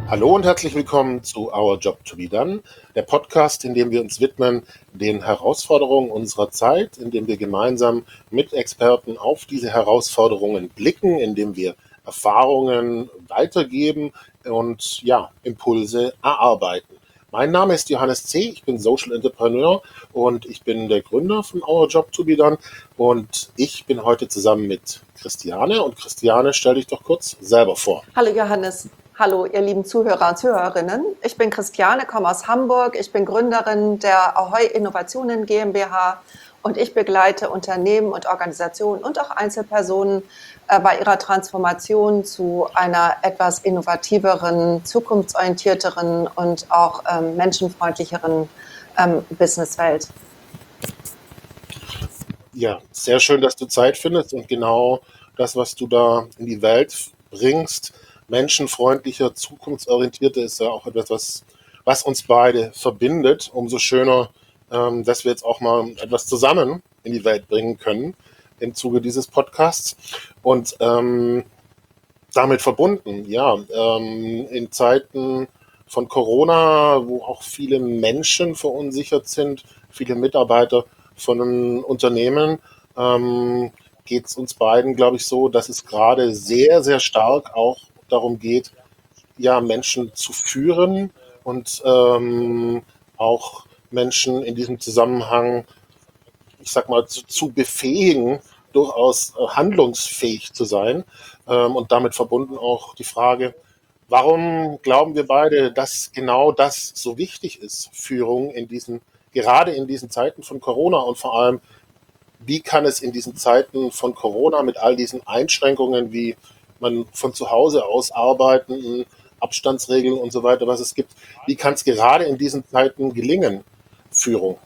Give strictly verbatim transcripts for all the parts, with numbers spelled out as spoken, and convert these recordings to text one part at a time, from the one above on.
Hallo und herzlich willkommen zu Our Job to be Done, der Podcast, in dem wir uns widmen den Herausforderungen unserer Zeit, in dem wir gemeinsam mit Experten auf diese Herausforderungen blicken, in dem wir Erfahrungen weitergeben und ja, Impulse erarbeiten. Mein Name ist Johannes C., ich bin Social Entrepreneur und ich bin der Gründer von Our Job to be Done und ich bin heute zusammen mit Christiane. Und Christiane, stell dich doch kurz selber vor. Hallo Johannes, hallo ihr lieben Zuhörer und Zuhörerinnen. Ich bin Christiane, komme aus Hamburg, ich bin Gründerin der Ahoy Innovationen GmbH und ich begleite Unternehmen und Organisationen und auch Einzelpersonen äh, bei ihrer Transformation zu einer etwas innovativeren, zukunftsorientierteren und auch ähm, menschenfreundlicheren ähm, Businesswelt. Ja, sehr schön, dass du Zeit findest und genau das, was du da in die Welt bringst, menschenfreundlicher, zukunftsorientierter, ist ja auch etwas, was, was uns beide verbindet. Umso schöner, ähm, dass wir jetzt auch mal etwas zusammen in die Welt bringen können im Zuge dieses Podcasts. Und ähm, damit verbunden, ja, ähm, in Zeiten von Corona, wo auch viele Menschen verunsichert sind, viele Mitarbeiter von Unternehmen, ähm, geht es uns beiden, glaube ich, so, dass es gerade sehr, sehr stark auch darum geht, ja, Menschen zu führen und ähm, auch Menschen in diesem Zusammenhang, ich sag mal, zu, zu befähigen, durchaus äh, handlungsfähig zu sein. Ähm, und damit verbunden auch die Frage, warum glauben wir beide, dass genau das so wichtig ist, Führung in diesen, gerade in diesen Zeiten von Corona und vor allem, wie kann es in diesen Zeiten von Corona mit all diesen Einschränkungen, wie man von zu Hause aus arbeiten, Abstandsregeln und so weiter, was es gibt, wie kann es gerade in diesen Zeiten gelingen, Führung?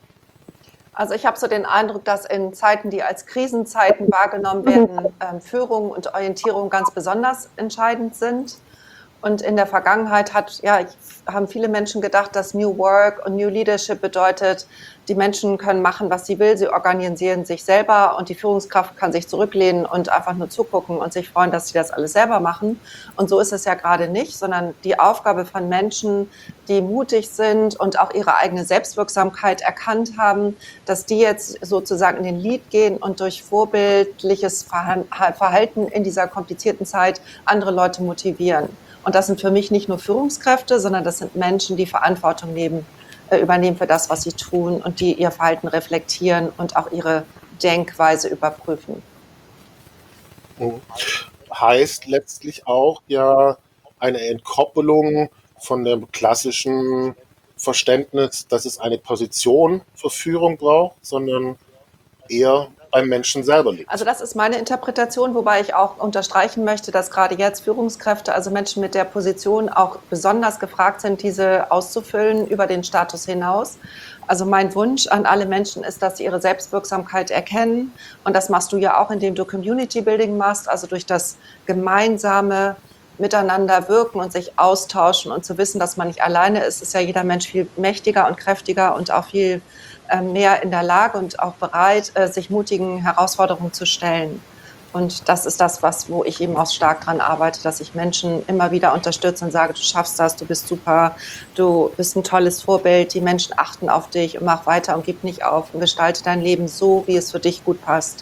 Also ich habe so den Eindruck, dass in Zeiten, die als Krisenzeiten wahrgenommen werden, ähm, Führung und Orientierung ganz besonders entscheidend sind. Und in der Vergangenheit hat, ja, haben viele Menschen gedacht, dass New Work und New Leadership bedeutet, die Menschen können machen, was sie will, sie organisieren sich selber und die Führungskraft kann sich zurücklehnen und einfach nur zugucken und sich freuen, dass sie das alles selber machen. Und so ist es ja gerade nicht, sondern die Aufgabe von Menschen, die mutig sind und auch ihre eigene Selbstwirksamkeit erkannt haben, dass die jetzt sozusagen in den Lead gehen und durch vorbildliches Verhalten in dieser komplizierten Zeit andere Leute motivieren. Und das sind für mich nicht nur Führungskräfte, sondern das sind Menschen, die Verantwortung nehmen, äh, übernehmen für das, was sie tun und die ihr Verhalten reflektieren und auch ihre Denkweise überprüfen. Heißt letztlich auch ja eine Entkoppelung von dem klassischen Verständnis, dass es eine Position für Führung braucht, sondern eher beim Menschen selber liegt. Also das ist meine Interpretation, wobei ich auch unterstreichen möchte, dass gerade jetzt Führungskräfte, also Menschen mit der Position, auch besonders gefragt sind, diese auszufüllen über den Status hinaus. Also mein Wunsch an alle Menschen ist, dass sie ihre Selbstwirksamkeit erkennen. Und das machst du ja auch, indem du Community Building machst, also durch das gemeinsame Miteinander wirken und sich austauschen und zu wissen, dass man nicht alleine ist, ist ja jeder Mensch viel mächtiger und kräftiger und auch viel mehr in der Lage und auch bereit, sich mutigen Herausforderungen zu stellen. Und das ist das, was, wo ich eben auch stark dran arbeite, dass ich Menschen immer wieder unterstütze und sage, du schaffst das, du bist super, du bist ein tolles Vorbild, die Menschen achten auf dich und mach weiter und gib nicht auf und gestalte dein Leben so, wie es für dich gut passt.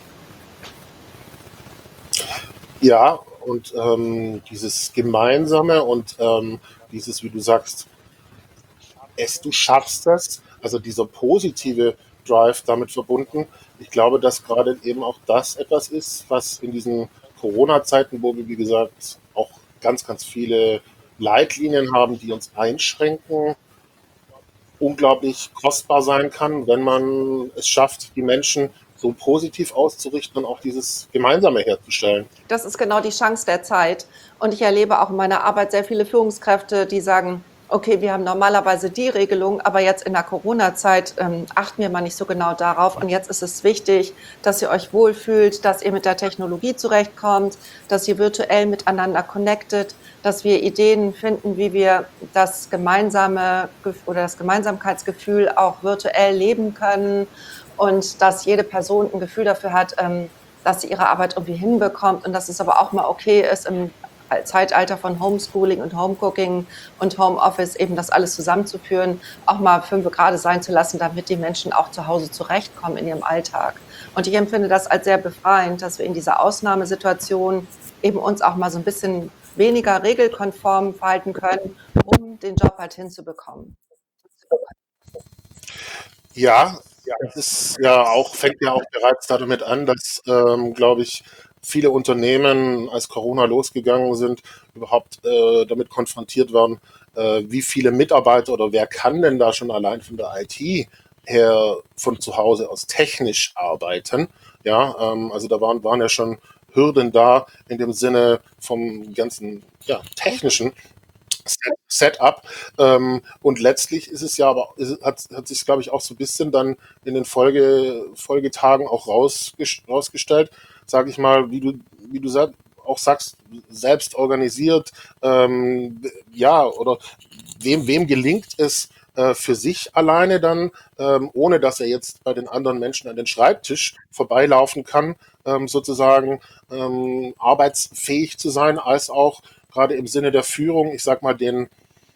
Ja, und ähm, dieses Gemeinsame und ähm, dieses, wie du sagst, es, du schaffst das, also dieser positive Drive damit verbunden. Ich glaube, dass gerade eben auch das etwas ist, was in diesen Corona-Zeiten, wo wir, wie gesagt, auch ganz, ganz viele Leitlinien haben, die uns einschränken, unglaublich kostbar sein kann, wenn man es schafft, die Menschen so positiv auszurichten und auch dieses Gemeinsame herzustellen. Das ist genau die Chance der Zeit. Und ich erlebe auch in meiner Arbeit sehr viele Führungskräfte, die sagen, okay, wir haben normalerweise die Regelung, aber jetzt in der Corona-Zeit ähm, achten wir mal nicht so genau darauf. Und jetzt ist es wichtig, dass ihr euch wohlfühlt, dass ihr mit der Technologie zurechtkommt, dass ihr virtuell miteinander connectet, dass wir Ideen finden, wie wir das gemeinsame oder das Gemeinsamkeitsgefühl auch virtuell leben können und dass jede Person ein Gefühl dafür hat, ähm, dass sie ihre Arbeit irgendwie hinbekommt und dass es aber auch mal okay ist, im Zeitalter von Homeschooling und Homecooking und Homeoffice eben das alles zusammenzuführen, auch mal fünf Grad sein zu lassen, damit die Menschen auch zu Hause zurechtkommen in ihrem Alltag. Und ich empfinde das als sehr befreiend, dass wir in dieser Ausnahmesituation eben uns auch mal so ein bisschen weniger regelkonform verhalten können, um den Job halt hinzubekommen. Ja, das ist ja auch, fängt ja auch bereits damit an, dass, ähm, glaube ich, viele Unternehmen, als Corona losgegangen sind, überhaupt äh, damit konfrontiert werden, äh, wie viele Mitarbeiter oder wer kann denn da schon allein von der I T her von zu Hause aus technisch arbeiten. Ja, ähm, also da waren, waren ja schon Hürden da in dem Sinne vom ganzen ja, technischen Set- Setup. Ähm, und letztlich ist es ja aber, ist, hat, hat sich, glaube ich, auch so ein bisschen dann in den Folge, Folgetagen auch rausges- rausgestellt, sage ich mal, wie du, wie du sag, auch sagst, selbst organisiert, ähm, ja, oder wem, wem gelingt es äh, für sich alleine dann, ähm, ohne dass er jetzt bei den anderen Menschen an den Schreibtisch vorbeilaufen kann, ähm, sozusagen ähm, arbeitsfähig zu sein, als auch gerade im Sinne der Führung, ich sag mal, den,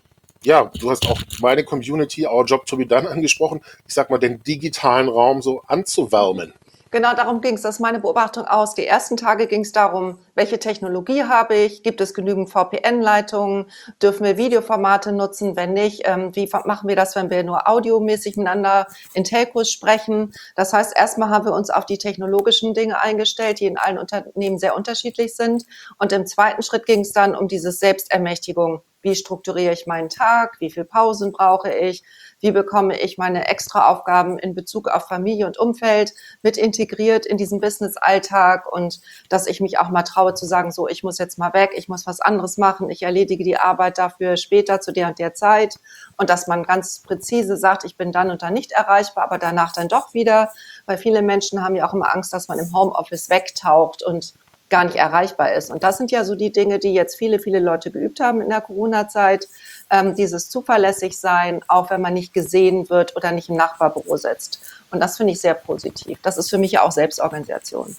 ja, du hast auch meine Community, Our Job to be Done angesprochen, ich sag mal, den digitalen Raum so anzuwärmen. Genau, darum ging es. Das ist meine Beobachtung aus. Die ersten Tage ging es darum, welche Technologie habe ich? Gibt es genügend V P N-Leitungen? Dürfen wir Videoformate nutzen? Wenn nicht, ähm, wie machen wir das, wenn wir nur audiomäßig miteinander in Telcos sprechen? Das heißt, erstmal haben wir uns auf die technologischen Dinge eingestellt, die in allen Unternehmen sehr unterschiedlich sind. Und im zweiten Schritt ging es dann um diese Selbstermächtigung. Wie strukturiere ich meinen Tag? Wie viele Pausen brauche ich? Wie bekomme ich meine Extraaufgaben in Bezug auf Familie und Umfeld mit integriert in diesen Business-Alltag und dass ich mich auch mal traue zu sagen, so, ich muss jetzt mal weg, ich muss was anderes machen, ich erledige die Arbeit dafür später zu der und der Zeit und dass man ganz präzise sagt, ich bin dann und dann nicht erreichbar, aber danach dann doch wieder, weil viele Menschen haben ja auch immer Angst, dass man im Homeoffice wegtaucht und gar nicht erreichbar ist. Und das sind ja so die Dinge, die jetzt viele, viele Leute geübt haben in der Corona-Zeit. Ähm, dieses zuverlässig sein, auch wenn man nicht gesehen wird oder nicht im Nachbarbüro sitzt. Und das finde ich sehr positiv. Das ist für mich ja auch Selbstorganisation.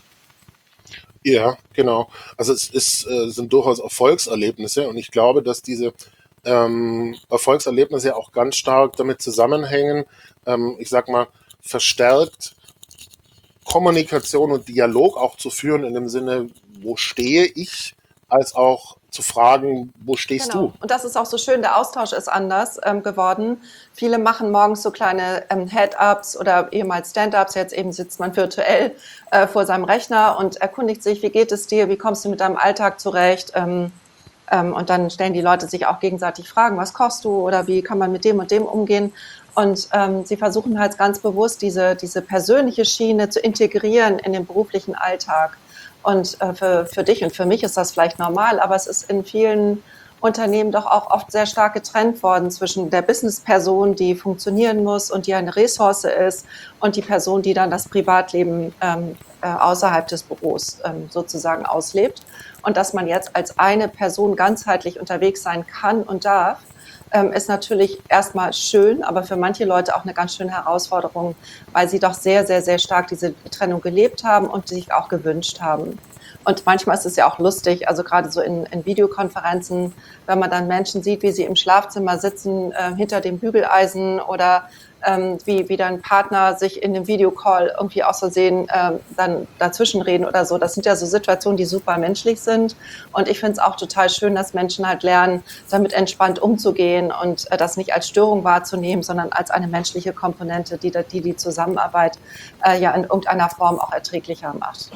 Ja, genau. Also es ist, äh, sind durchaus Erfolgserlebnisse und ich glaube, dass diese ähm, Erfolgserlebnisse auch ganz stark damit zusammenhängen, ähm, ich sag mal, verstärkt Kommunikation und Dialog auch zu führen in dem Sinne, wo stehe ich, als auch zu fragen, wo stehst Genau. du? Und das ist auch so schön, der Austausch ist anders ähm, geworden. Viele machen morgens so kleine ähm, Head-Ups oder ehemals Stand-Ups. Jetzt eben sitzt man virtuell äh, vor seinem Rechner und erkundigt sich, wie geht es dir, wie kommst du mit deinem Alltag zurecht? Ähm, ähm, und dann stellen die Leute sich auch gegenseitig Fragen, was kochst du oder wie kann man mit dem und dem umgehen? Und ähm, sie versuchen halt ganz bewusst, diese, diese persönliche Schiene zu integrieren in den beruflichen Alltag. Und äh, für, für dich und für mich ist das vielleicht normal, aber es ist in vielen Unternehmen doch auch oft sehr stark getrennt worden zwischen der Businessperson, die funktionieren muss und die eine Ressource ist, und die Person, die dann das Privatleben ähm, äh, außerhalb des Büros ähm, sozusagen auslebt. Und dass man jetzt als eine Person ganzheitlich unterwegs sein kann und darf, ähm, ist natürlich erstmal schön, aber für manche Leute auch eine ganz schöne Herausforderung, weil sie doch sehr, sehr, sehr stark diese Trennung gelebt haben und sich auch gewünscht haben. Und manchmal ist es ja auch lustig, also gerade so in, in Videokonferenzen, wenn man dann Menschen sieht, wie sie im Schlafzimmer sitzen, äh, hinter dem Bügeleisen oder ähm, wie, wie dein Partner sich in dem Videocall irgendwie aus Versehen ähm, dann dazwischen reden oder so. Das sind ja so Situationen, die super menschlich sind. Und ich finde es auch total schön, dass Menschen halt lernen, damit entspannt umzugehen und äh, das nicht als Störung wahrzunehmen, sondern als eine menschliche Komponente, die die, die Zusammenarbeit äh, ja in irgendeiner Form auch erträglicher macht.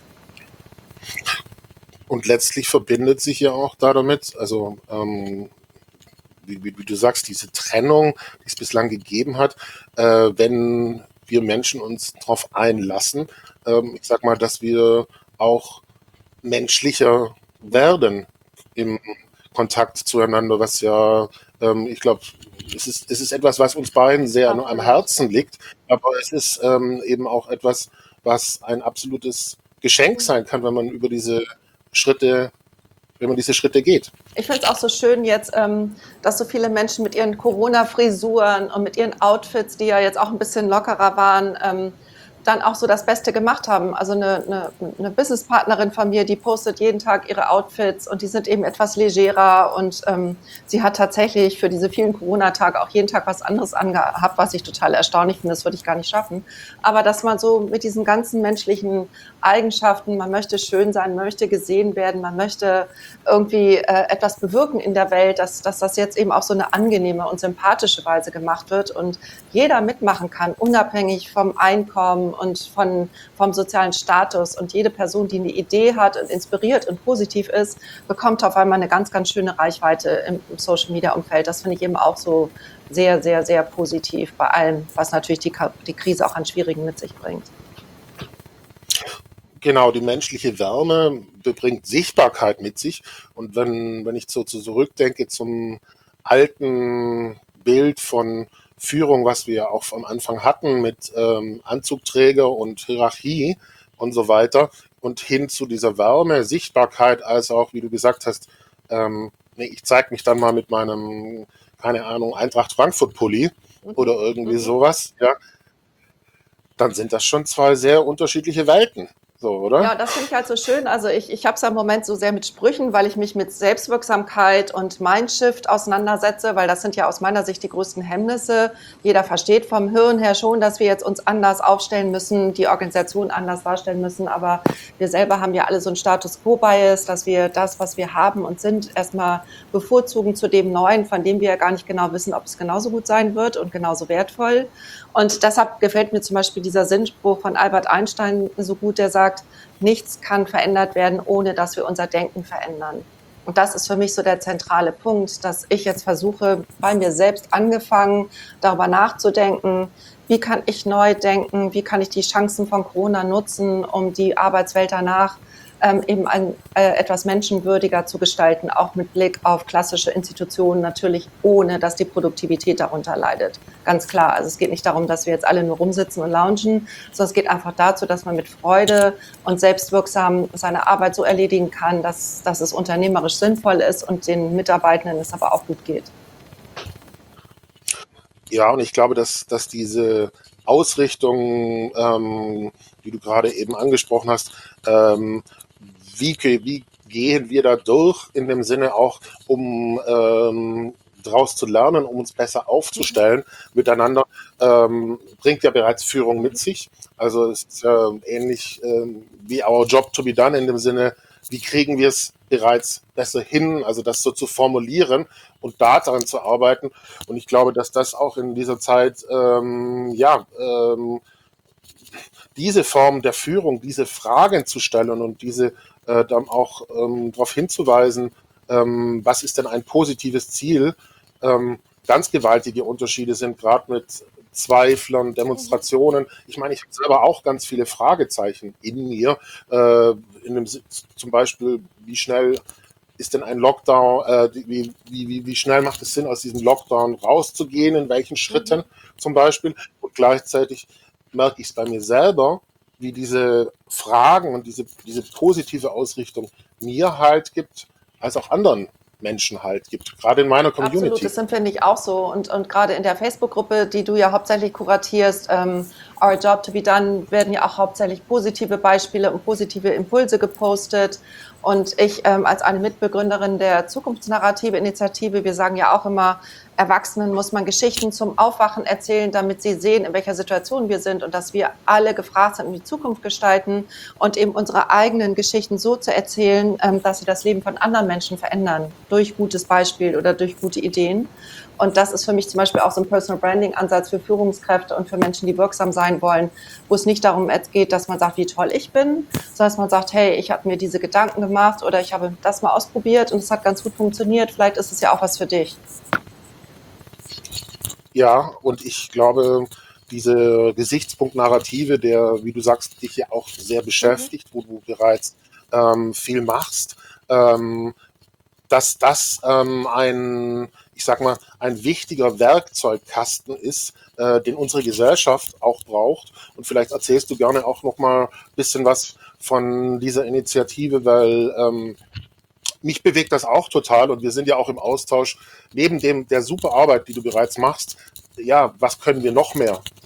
Und letztlich verbindet sich ja auch da damit, also ähm, wie, wie, wie du sagst, diese Trennung, die es bislang gegeben hat, äh, wenn wir Menschen uns darauf einlassen, ähm, ich sag mal, dass wir auch menschlicher werden im Kontakt zueinander, was ja, ähm, ich glaube, es ist, es ist etwas, was uns beiden sehr am Absolut. Herzen liegt, aber es ist ähm, eben auch etwas, was ein absolutes Geschenk sein kann, wenn man über diese Schritte, wenn man diese Schritte geht. Ich finde es auch so schön jetzt, ähm, dass so viele Menschen mit ihren Corona-Frisuren und mit ihren Outfits, die ja jetzt auch ein bisschen lockerer waren, ähm, dann auch so das Beste gemacht haben. Also eine, eine, eine Businesspartnerin von mir, die postet jeden Tag ihre Outfits und die sind eben etwas legerer und ähm, sie hat tatsächlich für diese vielen Corona-Tage auch jeden Tag was anderes angehabt, was ich total erstaunlich finde, das würde ich gar nicht schaffen. Aber dass man so mit diesen ganzen menschlichen Eigenschaften, man möchte schön sein, man möchte gesehen werden, man möchte irgendwie äh, etwas bewirken in der Welt, dass, dass das jetzt eben auf so eine angenehme und sympathische Weise gemacht wird und jeder mitmachen kann, unabhängig vom Einkommen und von, vom sozialen Status. Und jede Person, die eine Idee hat und inspiriert und positiv ist, bekommt auf einmal eine ganz, ganz schöne Reichweite im, im Social-Media-Umfeld. Das finde ich eben auch so sehr, sehr, sehr positiv bei allem, was natürlich die, die Krise auch an Schwierigen mit sich bringt. Genau, die menschliche Wärme bringt Sichtbarkeit mit sich. Und wenn, wenn ich so, so zurückdenke zum alten Bild von Führung, was wir auch am Anfang hatten mit ähm, Anzugträger und Hierarchie und so weiter und hin zu dieser Wärme, Sichtbarkeit, als auch, wie du gesagt hast, ähm, nee, ich zeige mich dann mal mit meinem, keine Ahnung, Eintracht Frankfurt-Pulli oder irgendwie Mhm. sowas, ja, dann sind das schon zwei sehr unterschiedliche Welten, so, oder? Ja, das finde ich halt so schön. Also ich, ich habe es ja im Moment so sehr mit Sprüchen, weil ich mich mit Selbstwirksamkeit und Mindshift auseinandersetze, weil das sind ja aus meiner Sicht die größten Hemmnisse. Jeder versteht vom Hirn her schon, dass wir jetzt uns anders aufstellen müssen, die Organisation anders darstellen müssen, aber wir selber haben ja alle so einen Status-Quo-Bias, dass wir das, was wir haben und sind, erstmal bevorzugen zu dem Neuen, von dem wir ja gar nicht genau wissen, ob es genauso gut sein wird und genauso wertvoll. Und deshalb gefällt mir zum Beispiel dieser Sinnspruch von Albert Einstein so gut, der sagt, nichts kann verändert werden, ohne dass wir unser Denken verändern. Und das ist für mich so der zentrale Punkt, dass ich jetzt versuche, bei mir selbst angefangen, darüber nachzudenken, wie kann ich neu denken, wie kann ich die Chancen von Corona nutzen, um die Arbeitswelt danach ähm, eben ein, äh, etwas menschenwürdiger zu gestalten, auch mit Blick auf klassische Institutionen, natürlich ohne, dass die Produktivität darunter leidet. Ganz klar, also es geht nicht darum, dass wir jetzt alle nur rumsitzen und loungen, sondern es geht einfach dazu, dass man mit Freude und selbstwirksam seine Arbeit so erledigen kann, dass, dass es unternehmerisch sinnvoll ist und den Mitarbeitenden es aber auch gut geht. Ja, und ich glaube, dass, dass diese Ausrichtung, ähm, die du gerade eben angesprochen hast, ähm, wie, wie gehen wir da durch in dem Sinne auch, um ähm, daraus zu lernen, um uns besser aufzustellen miteinander, ähm, bringt ja bereits Führung mit sich. Also es ist ja ähnlich ähm, wie our job to be done in dem Sinne, wie kriegen wir es bereits besser hin, also das so zu formulieren und daran zu arbeiten. Und ich glaube, dass das auch in dieser Zeit, ähm, ja, ähm, diese Form der Führung, diese Fragen zu stellen und diese äh, dann auch ähm, darauf hinzuweisen, ähm, was ist denn ein positives Ziel, ähm, ganz gewaltige Unterschiede sind, gerade mit Zweiflern, Demonstrationen. Ich meine, ich habe selber auch ganz viele Fragezeichen in mir. Äh, in dem, zum Beispiel, wie schnell ist denn ein Lockdown, äh, wie, wie, wie schnell macht es Sinn, aus diesem Lockdown rauszugehen, in welchen Schritten zum Beispiel. Und gleichzeitig merke ich es bei mir selber, wie diese Fragen und diese, diese positive Ausrichtung mir Halt gibt, als auch anderen Menschen Halt gibt, gerade in meiner Community. Absolut, das empfinde ich auch so. Und, und gerade in der Facebook-Gruppe, die du ja hauptsächlich kuratierst, ähm, Our Job to be Done, werden ja auch hauptsächlich positive Beispiele und positive Impulse gepostet. Und ich ähm, als eine Mitbegründerin der Zukunftsnarrative-Initiative, wir sagen ja auch immer, Erwachsenen muss man Geschichten zum Aufwachen erzählen, damit sie sehen, in welcher Situation wir sind und dass wir alle gefragt sind, um die Zukunft gestalten und eben unsere eigenen Geschichten so zu erzählen, ähm, dass sie das Leben von anderen Menschen verändern, durch gutes Beispiel oder durch gute Ideen. Und das ist für mich zum Beispiel auch so ein Personal Branding Ansatz für Führungskräfte und für Menschen, die wirksam sein wollen, wo es nicht darum geht, dass man sagt, wie toll ich bin, sondern dass man sagt, hey, ich habe mir diese Gedanken gemacht oder ich habe das mal ausprobiert und es hat ganz gut funktioniert, vielleicht ist es ja auch was für dich. Ja, und ich glaube, diese Gesichtspunkt-Narrative, der, wie du sagst, dich ja auch sehr beschäftigt, wo du bereits ähm, viel machst, ähm, dass das ähm, ein, ich sag mal, ein wichtiger Werkzeugkasten ist, äh, den unsere Gesellschaft auch braucht. Und vielleicht erzählst du gerne auch noch mal ein bisschen was von dieser Initiative, weil ähm, mich bewegt das auch total und wir sind ja auch im Austausch. Neben dem der super Arbeit, die du bereits machst, ja, was können wir noch mehr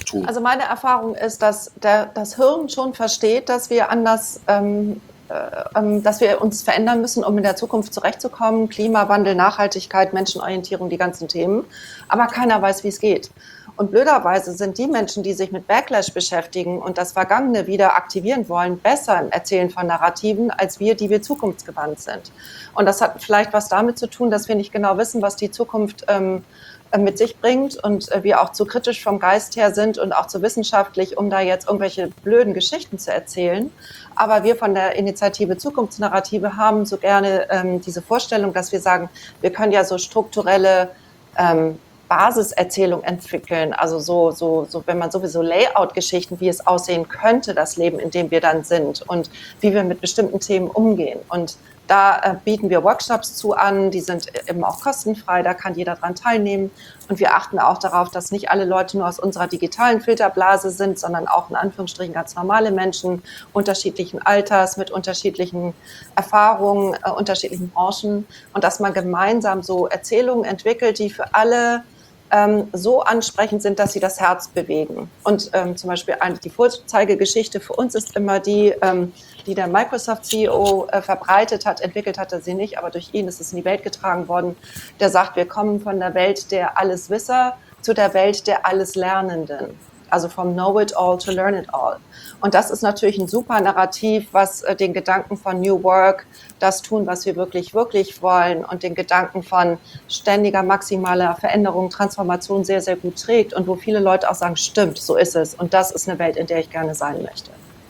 tun? Also meine Erfahrung ist, dass der, das Hirn schon versteht, dass wir anders, ähm, äh, dass wir uns verändern müssen, um in der Zukunft zurechtzukommen. Klimawandel, Nachhaltigkeit, Menschenorientierung, die ganzen Themen. Aber keiner weiß, wie es geht. Und blöderweise sind die Menschen, die sich mit Backlash beschäftigen und das Vergangene wieder aktivieren wollen, besser im Erzählen von Narrativen als wir, die wir zukunftsgewandt sind. Und das hat vielleicht was damit zu tun, dass wir nicht genau wissen, was die Zukunft ähm, mit sich bringt und wir auch zu kritisch vom Geist her sind und auch zu wissenschaftlich, um da jetzt irgendwelche blöden Geschichten zu erzählen. Aber wir von der Initiative Zukunftsnarrative haben so gerne ähm, diese Vorstellung, dass wir sagen, wir können ja so strukturelle ähm, Basiserzählung entwickeln, also so, so, so, wenn man sowieso Layout-Geschichten, wie es aussehen könnte, das Leben, in dem wir dann sind und wie wir mit bestimmten Themen umgehen. Und da äh, bieten wir Workshops zu an, die sind eben auch kostenfrei, da kann jeder dran teilnehmen. Und wir achten auch darauf, dass nicht alle Leute nur aus unserer digitalen Filterblase sind, sondern auch in Anführungsstrichen ganz normale Menschen, unterschiedlichen Alters, mit unterschiedlichen Erfahrungen, äh, unterschiedlichen Branchen. Und dass man gemeinsam so Erzählungen entwickelt, die für alle ähm, so ansprechend sind, dass sie das Herz bewegen. Und ähm, zum Beispiel eine, die Vorzeigegeschichte für uns ist immer die, ähm, die der Microsoft-C E O äh, verbreitet hat, entwickelt hatte sie nicht, aber durch ihn ist es in die Welt getragen worden. Der sagt, wir kommen von der Welt der Alleswisser zu der Welt der Alleslernenden. Also vom Know it all to learn it all. Und das ist natürlich ein super Narrativ, was äh, den Gedanken von New Work, das tun, was wir wirklich, wirklich wollen und den Gedanken von ständiger, maximaler Veränderung, Transformation sehr, sehr gut trägt und wo viele Leute auch sagen, stimmt, so ist es. Und das ist eine Welt, in der ich gerne sein möchte.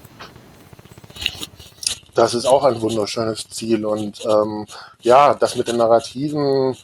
Das ist auch ein wunderschönes Ziel und ähm, ja, das mit den Narrativen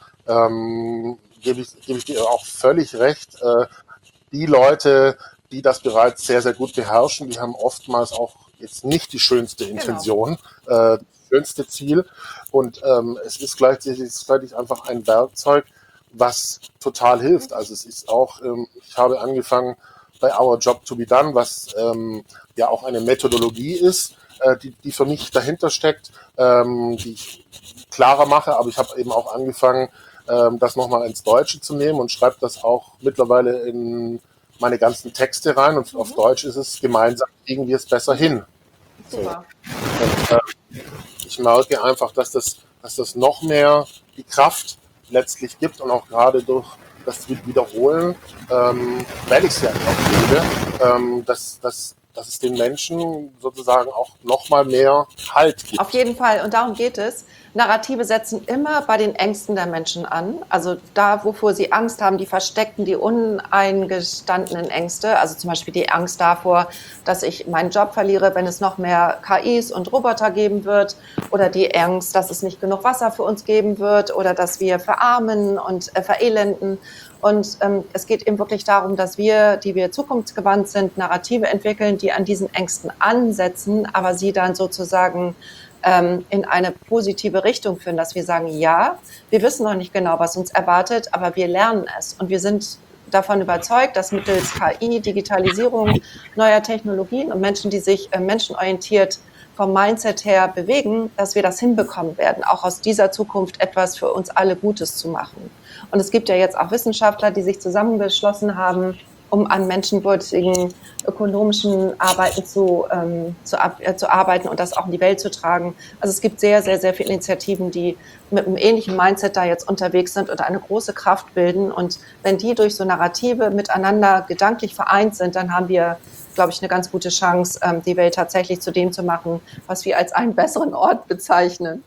ähm, gebe ich, gebe ich dir auch völlig recht. Äh, die Leute, die das bereits sehr, sehr gut beherrschen, die haben oftmals auch jetzt nicht die schönste Intention, genau. äh, das schönste Ziel und ähm, es ist gleichzeitig, es ist gleichzeitig einfach ein Werkzeug, was total hilft. Also es ist auch, ähm, ich habe angefangen bei Our Job to be Done, was ähm, ja auch eine Methodologie ist, Die, die für mich dahinter steckt, ähm, die ich klarer mache, aber ich habe eben auch angefangen, ähm, das nochmal ins Deutsche zu nehmen und schreibe das auch mittlerweile in meine ganzen Texte rein und mhm. auf Deutsch ist es, gemeinsam kriegen wir es besser hin. Super. So. Und, äh, ich merke einfach, dass das, dass das noch mehr die Kraft letztlich gibt und auch gerade durch das Wiederholen, ähm, weil ich es ja auch liebe, ähm, dass, dass dass es den Menschen sozusagen auch noch mal mehr Halt gibt. Auf jeden Fall. Und darum geht es. Narrative setzen immer bei den Ängsten der Menschen an. Also da, wovor sie Angst haben, die versteckten, die uneingestandenen Ängste. Also zum Beispiel die Angst davor, dass ich meinen Job verliere, wenn es noch mehr K Is und Roboter geben wird. Oder die Angst, dass es nicht genug Wasser für uns geben wird. Oder dass wir verarmen und äh, verelenden. Und ähm, es geht eben wirklich darum, dass wir, die wir zukunftsgewandt sind, Narrative entwickeln, die an diesen Ängsten ansetzen, aber sie dann sozusagen ähm, in eine positive Richtung führen, dass wir sagen, ja, wir wissen noch nicht genau, was uns erwartet, aber wir lernen es. Und wir sind davon überzeugt, dass mittels K I, Digitalisierung, neuer Technologien und Menschen, die sich äh, menschenorientiert vom Mindset her bewegen, dass wir das hinbekommen werden, auch aus dieser Zukunft etwas für uns alle Gutes zu machen. Und es gibt ja jetzt auch Wissenschaftler, die sich zusammengeschlossen haben, um an menschenwürdigen ökonomischen Arbeiten zu, ähm, zu, äh, zu arbeiten und das auch in die Welt zu tragen. Also es gibt sehr, sehr, sehr viele Initiativen, die mit einem ähnlichen Mindset da jetzt unterwegs sind und eine große Kraft bilden. Und wenn die durch so Narrative miteinander gedanklich vereint sind, dann haben wir, glaube ich, eine ganz gute Chance, ähm, die Welt tatsächlich zu dem zu machen, was wir als einen besseren Ort bezeichnen.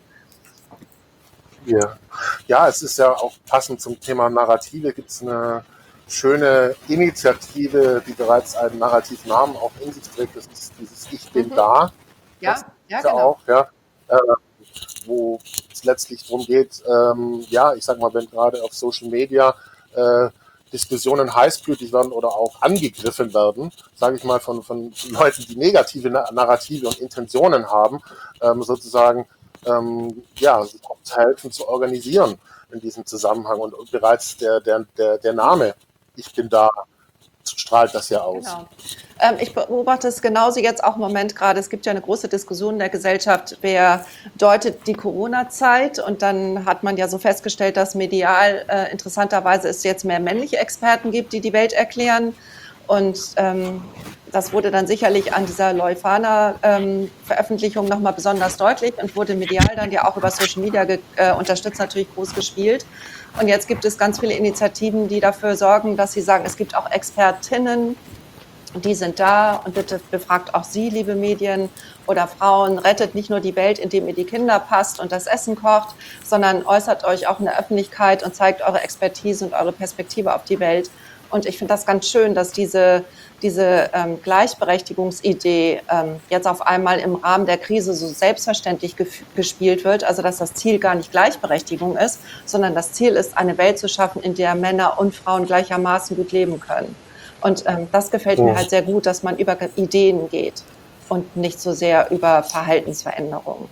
Ja. ja, es ist ja auch passend zum Thema Narrative, gibt es eine schöne Initiative, die bereits einen Narrativnamen auch in sich trägt, das ist dieses Ich bin Mhm. da. Ja, Das ja, ist ja genau. auch, ja, äh, wo es letztlich darum geht, ähm, ja, ich sag mal, wenn gerade auf Social Media äh, Diskussionen heißblütig werden oder auch angegriffen werden, sage ich mal, von, von Leuten, die negative Narrative und Intentionen haben, ähm, sozusagen ähm, ja, auch zu helfen, zu organisieren in diesem Zusammenhang. Und, und bereits der, der, der, der Name Ich bin da strahlt das ja aus. Genau. Ähm, ich beobachte es genauso jetzt auch im Moment gerade. Es gibt ja eine große Diskussion in der Gesellschaft, wer deutet die Corona-Zeit? Und dann hat man ja so festgestellt, dass medial äh, interessanterweise es jetzt mehr männliche Experten gibt, die die Welt erklären. Und ähm, das wurde dann sicherlich an dieser Leuphana-Veröffentlichung ähm, nochmal besonders deutlich und wurde medial dann ja auch über Social Media ge- äh, unterstützt, natürlich groß gespielt. Und jetzt gibt es ganz viele Initiativen, die dafür sorgen, dass sie sagen, es gibt auch Expertinnen, die sind da und bitte befragt auch Sie, liebe Medien oder Frauen, rettet nicht nur die Welt, indem ihr die Kinder passt und das Essen kocht, sondern äußert euch auch in der Öffentlichkeit und zeigt eure Expertise und eure Perspektive auf die Welt. Und ich finde das ganz schön, dass diese, diese ähm, Gleichberechtigungsidee ähm, jetzt auf einmal im Rahmen der Krise so selbstverständlich gef- gespielt wird. Also dass das Ziel gar nicht Gleichberechtigung ist, sondern das Ziel ist, eine Welt zu schaffen, in der Männer und Frauen gleichermaßen gut leben können. Und ähm, das gefällt mir Mhm. halt sehr gut, dass man über Ideen geht und nicht so sehr über Verhaltensveränderungen.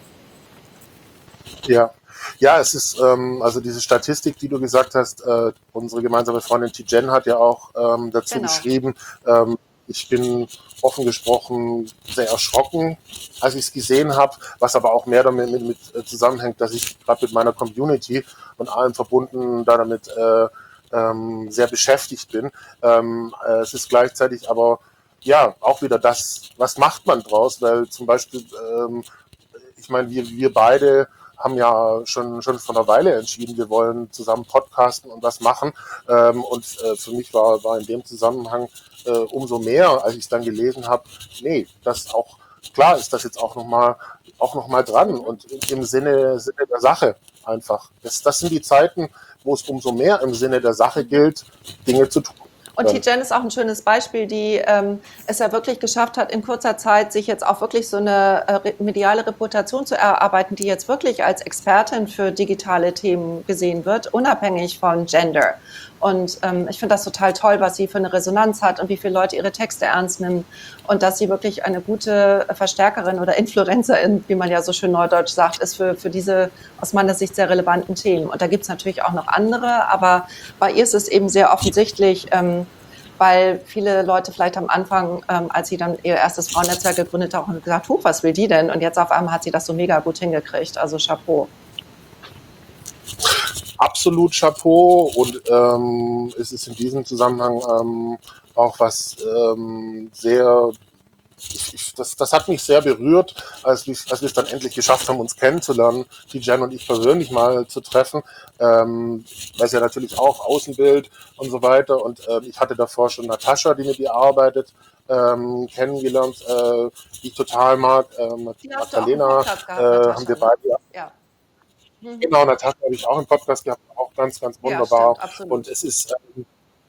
Ja, ja, es ist, ähm, also diese Statistik, die du gesagt hast, äh, unsere gemeinsame Freundin Tijen hat ja auch ähm, dazu Genau. geschrieben. Ähm, ich bin offen gesprochen sehr erschrocken, als ich es gesehen habe, was aber auch mehr damit mit, mit, äh, zusammenhängt, dass ich gerade mit meiner Community und allem verbunden da damit äh, ähm, sehr beschäftigt bin. Ähm, äh, es ist gleichzeitig aber ja auch wieder das, was macht man draus, weil zum Beispiel, ähm, ich meine, wir, wir beide haben ja schon, schon vor einer Weile entschieden, wir wollen zusammen podcasten und was machen. Ähm, und äh, für mich war, war in dem Zusammenhang äh, umso mehr, als ich es dann gelesen habe, nee, das auch, klar ist das jetzt auch nochmal auch noch mal dran und im Sinne, Sinne der Sache einfach. Das, das sind die Zeiten, wo es umso mehr im Sinne der Sache gilt, Dinge zu tun. Und Tijen ist auch ein schönes Beispiel, die ähm, es ja wirklich geschafft hat, in kurzer Zeit sich jetzt auch wirklich so eine äh, mediale Reputation zu erarbeiten, die jetzt wirklich als Expertin für digitale Themen gesehen wird, unabhängig von Gender. Und ähm, ich finde das total toll, was sie für eine Resonanz hat und wie viele Leute ihre Texte ernst nehmen und dass sie wirklich eine gute Verstärkerin oder Influencerin, wie man ja so schön neudeutsch sagt, ist für, für diese aus meiner Sicht sehr relevanten Themen. Und da gibt es natürlich auch noch andere, aber bei ihr ist es eben sehr offensichtlich, ähm, weil viele Leute vielleicht am Anfang, ähm, als sie dann ihr erstes Frauennetzwerk gegründet haben, haben gesagt, huch, was will die denn? Und jetzt auf einmal hat sie das so mega gut hingekriegt. Also Chapeau. Absolut Chapeau und ähm, es ist in diesem Zusammenhang ähm, auch was ähm, sehr, ich, ich, das, das hat mich sehr berührt, als wir als wir es dann endlich geschafft haben, uns kennenzulernen, Tijen und ich persönlich mal zu treffen, ähm, weil es ja natürlich auch Außenbild und so weiter und äh, ich hatte davor schon Natascha, die mit ihr arbeitet, ähm, kennengelernt, äh, die ich total mag, ähm, Die hast du auch im Magdalena Podcast gehabt, äh, Natascha, haben wir ne? beide. Ja. Mhm. Genau, Natascha habe ich auch im Podcast gehabt, auch ganz, ganz Ja, wunderbar. stimmt, Und absolut. es ist, ähm,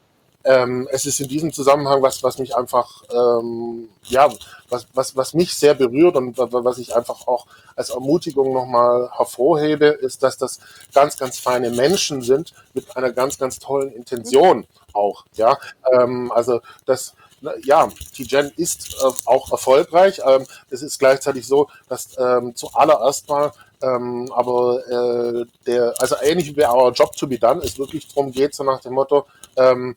ähm, es ist in diesem Zusammenhang was, was mich einfach, ähm, ja, was, was, was mich sehr berührt und was ich einfach auch als Ermutigung nochmal hervorhebe, ist, dass das ganz, ganz feine Menschen sind mit einer ganz, ganz tollen Intention auch, ja. Ähm, also das, ja, Tijen ist äh, auch erfolgreich. Ähm, es ist gleichzeitig so, dass ähm, zuallererst mal ähm, aber äh, der, also ähnlich wie Our Job to be Done, es wirklich darum geht, so nach dem Motto, ähm,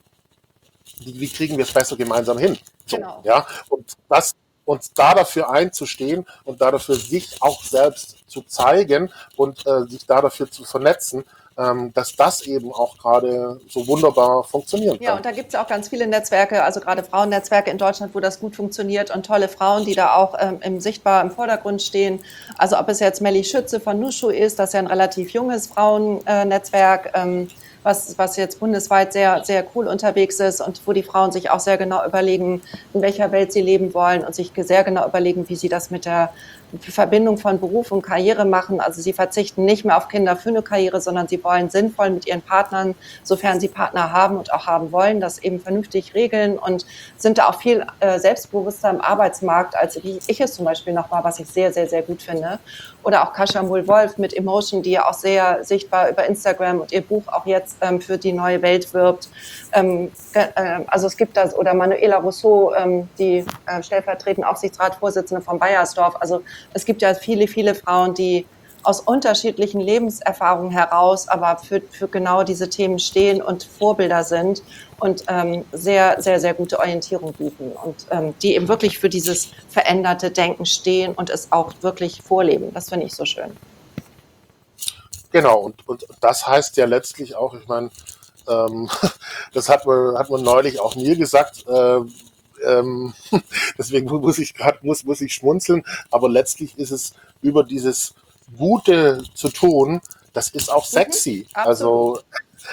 wie, wie kriegen wir es besser gemeinsam hin? So, Genau. ja, und das uns da dafür einzustehen und da dafür sich auch selbst zu zeigen und äh, sich da dafür zu vernetzen, ähm, dass das eben auch gerade so wunderbar funktionieren Ja, kann. und da gibt es ja auch ganz viele Netzwerke, also gerade Frauennetzwerke in Deutschland, wo das gut funktioniert und tolle Frauen, die da auch ähm, im sichtbar im Vordergrund stehen. Also ob es jetzt Melly Schütze von Nushu ist, das ist ja ein relativ junges Frauennetzwerk, ähm, was, was jetzt bundesweit sehr, sehr cool unterwegs ist und wo die Frauen sich auch sehr genau überlegen, in welcher Welt sie leben wollen und sich sehr genau überlegen, wie sie das mit der Verbindung von Beruf und Karriere machen. Also sie verzichten nicht mehr auf Kinder für eine Karriere, sondern sie wollen sinnvoll mit ihren Partnern, sofern sie Partner haben und auch haben wollen, das eben vernünftig regeln und sind da auch viel äh, selbstbewusster im Arbeitsmarkt, als wie ich es zum Beispiel noch war, was ich sehr, sehr, sehr gut finde. Oder auch Kascha Muhl-Wolf mit Emotion, die ja auch sehr sichtbar über Instagram und ihr Buch auch jetzt ähm, für die neue Welt wirbt. Ähm, äh, also es gibt das, oder Manuela Rousseau, ähm, die äh, stellvertretende Aufsichtsratsvorsitzende von Bayersdorf. Also es gibt ja viele, viele Frauen, die aus unterschiedlichen Lebenserfahrungen heraus, aber für, für genau diese Themen stehen und Vorbilder sind und ähm, sehr, sehr, sehr gute Orientierung bieten und ähm, die eben wirklich für dieses veränderte Denken stehen und es auch wirklich vorleben. Das finde ich so schön. Genau, und, und das heißt ja letztlich auch, ich meine, ähm, das hat man, hat man neulich auch mir gesagt. Äh, ähm, deswegen muss ich gerade muss, muss ich schmunzeln. Aber letztlich ist es über dieses Gute zu tun, das ist auch Mhm, sexy. absolut. Also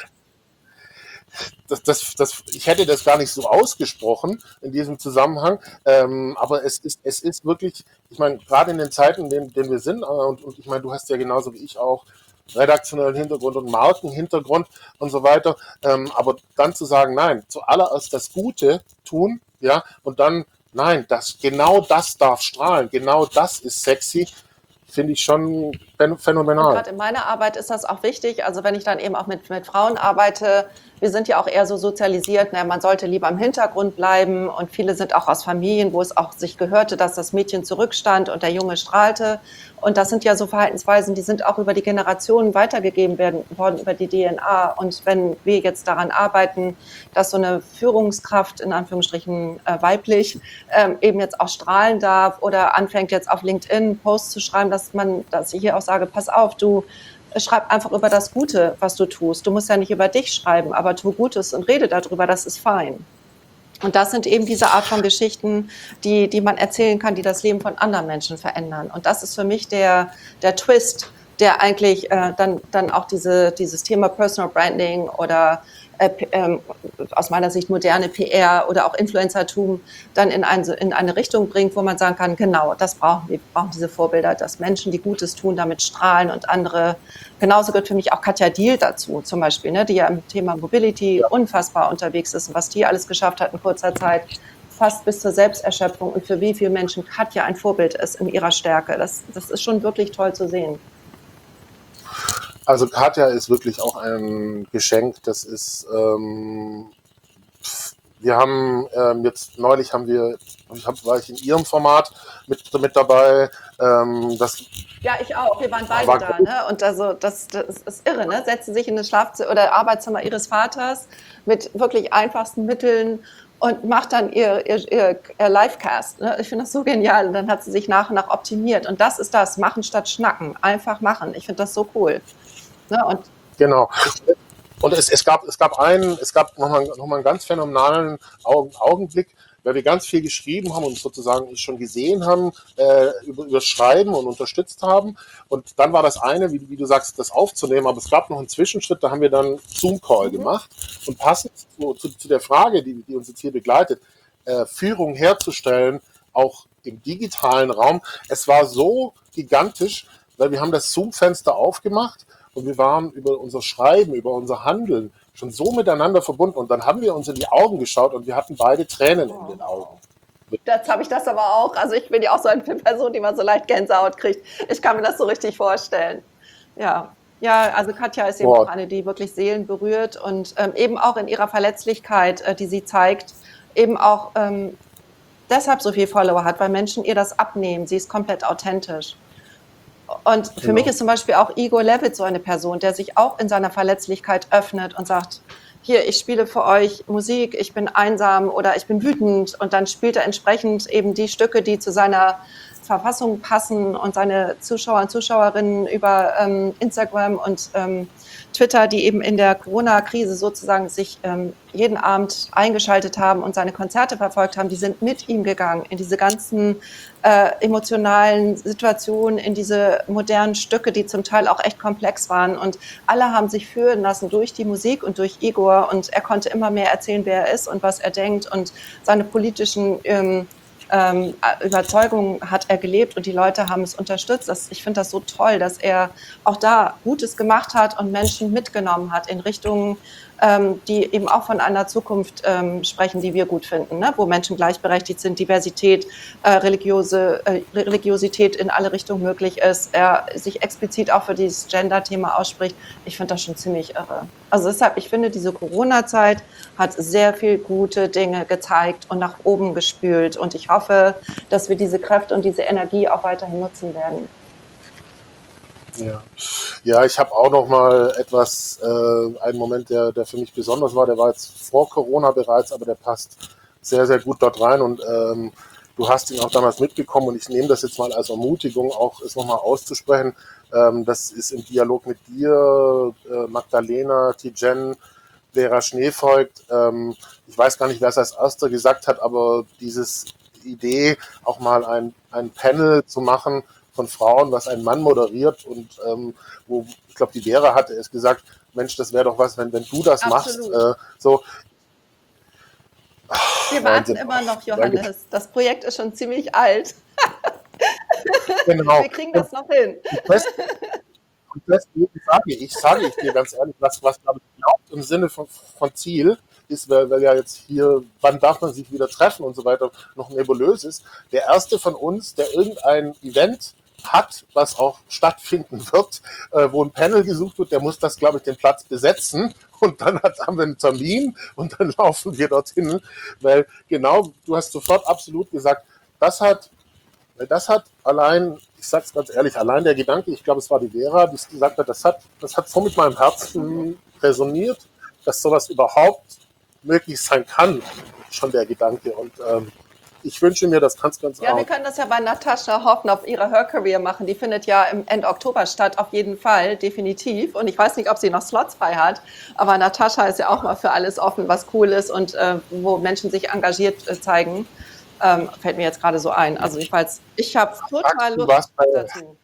das, das, das, ich hätte das gar nicht so ausgesprochen in diesem Zusammenhang, ähm, aber es ist, es ist wirklich, ich meine, gerade in den Zeiten, in denen, denen wir sind, äh, und, und ich meine, du hast ja genauso wie ich auch redaktionellen Hintergrund und Markenhintergrund und so weiter, ähm, aber dann zu sagen, nein, zuallererst das Gute tun, ja, und dann, nein, das, genau das darf strahlen, genau das ist sexy, finde ich schon Und phänomenal. gerade in meiner Arbeit ist das auch wichtig. Also wenn ich dann eben auch mit, mit Frauen arbeite, wir sind ja auch eher so sozialisiert, ne, man sollte lieber im Hintergrund bleiben und viele sind auch aus Familien, wo es auch sich gehörte, dass das Mädchen zurückstand und der Junge strahlte. Und das sind ja so Verhaltensweisen, die sind auch über die Generationen weitergegeben werden, worden, über die D N A. Und wenn wir jetzt daran arbeiten, dass so eine Führungskraft, in Anführungsstrichen äh, weiblich, ähm, eben jetzt auch strahlen darf oder anfängt jetzt auf LinkedIn Posts zu schreiben, dass man, dass ich hier auch sage, pass auf, du schreib einfach über das Gute, was du tust. Du musst ja nicht über dich schreiben, aber tu Gutes und rede darüber, das ist fein. Und das sind eben diese Art von Geschichten, die, die man erzählen kann, die das Leben von anderen Menschen verändern. Und das ist für mich der, der Twist, der eigentlich äh, dann, dann auch diese, dieses Thema Personal Branding oder äh, ähm, aus meiner Sicht moderne P R oder auch Influencertum dann in, ein, in eine Richtung bringt, wo man sagen kann, genau, das brauchen wir, brauchen diese Vorbilder, dass Menschen, die Gutes tun, damit strahlen und andere. Genauso gehört für mich auch Katja Diel dazu, zum Beispiel, ne, die ja im Thema Mobility Ja, unfassbar unterwegs ist und was die alles geschafft hat in kurzer Zeit, fast bis zur Selbsterschöpfung und für wie viele Menschen Katja ein Vorbild ist in ihrer Stärke. Das, das ist schon wirklich toll zu sehen. also Katja ist wirklich auch ein Geschenk. Das ist, ähm, wir haben ähm, jetzt neulich haben wir, ich hab, war ich in ihrem Format mit, mit dabei. Ähm, das Ja, ich auch. Wir waren beide war da, groß, ne? Und also das, das ist irre, ne? Setzte sich in das Schlafzimmer oder Arbeitszimmer ihres Vaters mit wirklich einfachsten Mitteln und macht dann ihr, ihr, ihr, ihr Livecast. Ne? Ich finde das so genial. Und dann hat sie sich nach und nach optimiert. Und das ist das, machen statt schnacken. Einfach machen. Ich finde das so cool. Ne? Und genau. Und es, es gab, es gab einen, es gab nochmal noch mal einen ganz phänomenalen Augen, Augenblick, weil wir ganz viel geschrieben haben und sozusagen schon gesehen haben, äh, über, über Schreiben und unterstützt haben. Und dann war das eine, wie, wie du sagst, das aufzunehmen, aber es gab noch einen Zwischenschritt, da haben wir dann Zoom-Call mhm. gemacht. Und passend zu, zu, zu der Frage, die, die uns jetzt hier begleitet, äh, Führung herzustellen, auch im digitalen Raum, es war so gigantisch, weil wir haben das Zoom-Fenster aufgemacht und wir waren über unser Schreiben, über unser Handeln schon so miteinander verbunden. Und dann haben wir uns in die Augen geschaut und wir hatten beide Tränen in den Augen. Jetzt habe ich das aber auch. Also ich bin ja auch so eine Person, die man so leicht Gänsehaut kriegt. Ich kann mir das so richtig vorstellen. Ja, ja, also Katja ist eben auch Boah, eine, die wirklich Seelen berührt und ähm, eben auch in ihrer Verletzlichkeit, äh, die sie zeigt, eben auch ähm, deshalb so viel Follower hat, weil Menschen ihr das abnehmen. Sie ist komplett authentisch. Und für mich genau. ist zum Beispiel auch Igor Levit so eine Person, der sich auch in seiner Verletzlichkeit öffnet und sagt, hier, ich spiele für euch Musik, ich bin einsam oder ich bin wütend. Und dann spielt er entsprechend eben die Stücke, die zu seiner Verfassung passen und seine Zuschauer und Zuschauerinnen über ähm, Instagram und ähm, Twitter, die eben in der Corona-Krise sozusagen sich ähm, jeden Abend eingeschaltet haben und seine Konzerte verfolgt haben, die sind mit ihm gegangen in diese ganzen äh, emotionalen Situationen, in diese modernen Stücke, die zum Teil auch echt komplex waren. Und alle haben sich führen lassen durch die Musik und durch Igor. Und er konnte immer mehr erzählen, wer er ist und was er denkt. Und seine politischen ähm, ähm, Überzeugungen hat er gelebt und die Leute haben es unterstützt. Das, ich finde das so toll, dass er auch da Gutes gemacht hat und Menschen mitgenommen hat in Richtungen, ähm, die eben auch von einer Zukunft ähm, sprechen, die wir gut finden, ne? Wo Menschen gleichberechtigt sind, Diversität, äh, religiöse, äh, Religiosität in alle Richtungen möglich ist, er sich explizit auch für dieses Gender-Thema ausspricht. Ich finde das schon ziemlich irre. Also deshalb, ich finde, diese Corona-Zeit hat sehr viel gute Dinge gezeigt und nach oben gespült. Und ich hoffe, dass wir diese Kräfte und diese Energie auch weiterhin nutzen werden. Ja, ja, ich habe auch noch mal etwas, äh, einen Moment, der, der für mich besonders war. Der war jetzt vor Corona bereits, aber der passt sehr, sehr gut dort rein. Und ähm, du hast ihn auch damals mitbekommen. Und ich nehme das jetzt mal als Ermutigung, auch es nochmal auszusprechen. Ähm, das ist im Dialog mit dir, äh, Magdalena, Tijen, Vera Schneevoigt, ähm, ich weiß gar nicht, wer es als erster gesagt hat, aber dieses Idee, auch mal ein, ein Panel zu machen von Frauen, was ein Mann moderiert und ähm, wo, ich glaube, die Vera hatte es gesagt, Mensch, das wäre doch was, wenn, wenn du das machst. Absolut. Äh, so, Wir warten Wahnsinn. immer noch, Danke. Johannes. Das Projekt ist schon ziemlich alt. Genau. Wir kriegen das noch hin. Und das, und deswegen sage ich, sage ich dir ganz ehrlich, was, was glaube ich glaubt im Sinne von, von Ziel ist, weil, weil ja jetzt hier, wann darf man sich wieder treffen und so weiter, noch nebulös ist. Der erste von uns, der irgendein Event hat, was auch stattfinden wird, äh, wo ein Panel gesucht wird, der muss das, glaube ich, den Platz besetzen und dann hat, haben wir einen Termin und dann laufen wir dorthin, weil genau, du hast sofort absolut gesagt, das hat, weil das hat allein, ich sage es ganz ehrlich, allein der Gedanke, ich glaube, es war die Vera, die es gesagt hat, das hat, das hat so mit meinem Herzen resoniert, dass sowas überhaupt möglich sein kann, schon der Gedanke. Und ähm, ich wünsche mir, das kannst ganz Ja, auch. wir können das ja bei Natascha Hoffen auf ihrer Her Career machen. Die findet ja im Ende Oktober statt, auf jeden Fall, definitiv. Und ich weiß nicht, ob sie noch Slots frei hat, aber Natascha ist ja auch mal für alles offen, was cool ist und äh, wo Menschen sich engagiert äh, zeigen. Ähm, fällt mir jetzt gerade so ein. Also ich weiß, ich habe total du was Lust bei, dazu.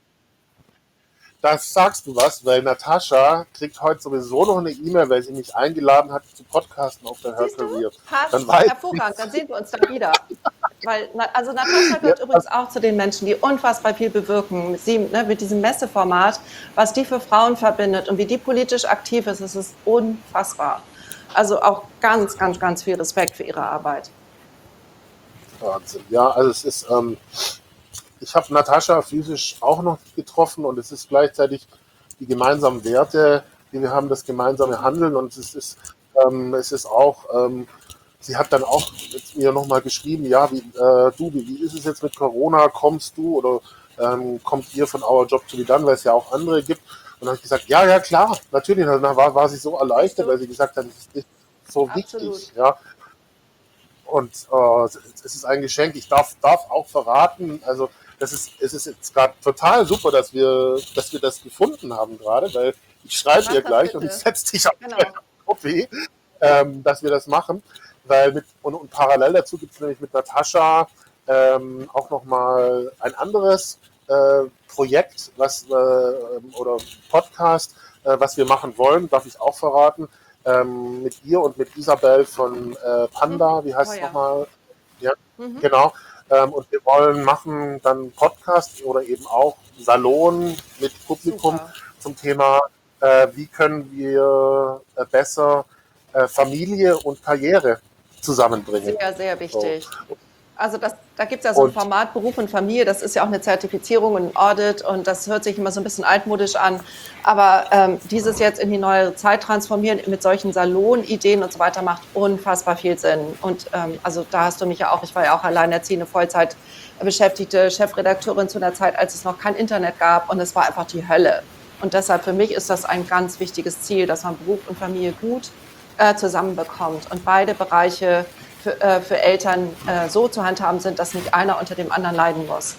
Das sagst du was, weil Natascha kriegt heute sowieso noch eine E-Mail, weil sie mich eingeladen hat zu Podcasten auf der Her Siehst du? Career. Passt, Dann weiß hervorragend, dann sehen wir uns dann wieder. Weil, na- also Natascha gehört Ja, übrigens auch zu den Menschen, die unfassbar viel bewirken. Sie, ne, mit diesem Messeformat, was die für Frauen verbindet und wie die politisch aktiv ist, das ist unfassbar. Also auch ganz, ganz, ganz viel Respekt für ihre Arbeit. Wahnsinn. Ja, also es ist, ähm, ich habe Natascha physisch auch noch getroffen und es ist gleichzeitig die gemeinsamen Werte, die wir haben, das gemeinsame Handeln und es ist, ähm, es ist auch, ähm, sie hat dann auch mit mir nochmal geschrieben, ja, wie, äh, du, wie, wie ist es jetzt mit Corona, kommst du oder ähm, kommt ihr von Our Job to be Done, weil es ja auch andere gibt. Und dann habe ich gesagt, ja, ja, klar, natürlich. Und dann war, war sie so erleichtert, weil sie gesagt hat, es ist so Absolut. wichtig. Ja. Und äh, es ist ein Geschenk. Ich darf, darf auch verraten, also das ist, es ist jetzt gerade total super, dass wir, dass wir das gefunden haben gerade, weil ich schreibe Mach ihr das gleich und ich bitte. setze dich auf Genau. den Kopie, ähm, dass wir das machen. Weil mit, und, und parallel dazu gibt es nämlich mit Natascha ähm, auch nochmal ein anderes äh, Projekt, was äh, oder Podcast, äh, was wir machen wollen, darf ich auch verraten. Ähm, mit ihr und mit Isabel von äh, Panda, wie heißt Oh es ja. nochmal? Ja, Mhm. genau. Ähm, und wir wollen machen dann Podcast oder eben auch Salon mit Publikum Super. zum Thema, äh, wie können wir äh, besser äh, Familie und Karriere zusammenbringen. Sehr, sehr So. wichtig. Also das, da gibt es ja so ein Und Format Beruf und Familie, das ist ja auch eine Zertifizierung und ein Audit und das hört sich immer so ein bisschen altmodisch an. Aber ähm, dieses jetzt in die neue Zeit transformieren mit solchen Salonideen und so weiter macht unfassbar viel Sinn. Und ähm, also da hast du mich ja auch, ich war ja auch alleinerziehende Vollzeit beschäftigte Chefredakteurin zu einer Zeit, als es noch kein Internet gab und es war einfach die Hölle. Und deshalb für mich ist das ein ganz wichtiges Ziel, dass man Beruf und Familie gut äh, zusammenbekommt und beide Bereiche für, äh, für Eltern äh, so zu handhaben sind, dass nicht einer unter dem anderen leiden muss.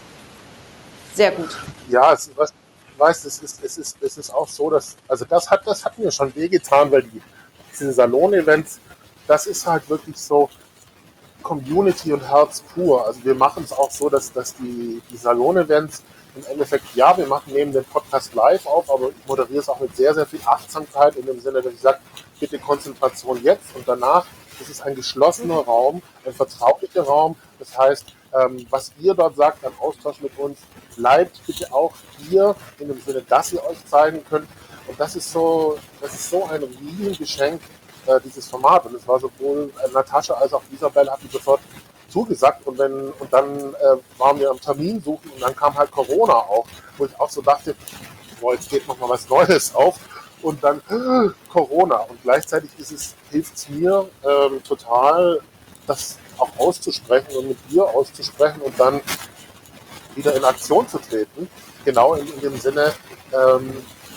Sehr gut. ja, es, was, weißt, es ist, es ist, es ist auch so, dass, also das hat, das hat mir schon wehgetan, weil die, diese Salon-Events, das ist halt wirklich so Community und Herz pur. Also wir machen es auch so, dass, dass die, die Salon-Events im Endeffekt, ja, wir machen neben dem Podcast live auf, aber ich moderiere es auch mit sehr, sehr viel Achtsamkeit in dem Sinne, dass ich sage, bitte Konzentration jetzt und danach. Das ist ein geschlossener Raum, ein vertraulicher Raum. Das heißt, ähm, was ihr dort sagt, am Austausch mit uns, bleibt bitte auch hier in dem Sinne, dass ihr euch zeigen könnt. Und das ist so, das ist so ein Riesengeschenk, äh, dieses Format. Und es war sowohl äh, Natascha als auch Isabel hatten sofort zugesagt und wenn und dann äh, waren wir am Termin suchen und dann kam halt Corona auch, wo ich auch so dachte, boah, jetzt geht noch mal was Neues auf und dann äh, Corona und gleichzeitig ist es hilft es mir ähm, total, das auch auszusprechen und mit dir auszusprechen und dann wieder in Aktion zu treten, genau in, in dem Sinne ähm,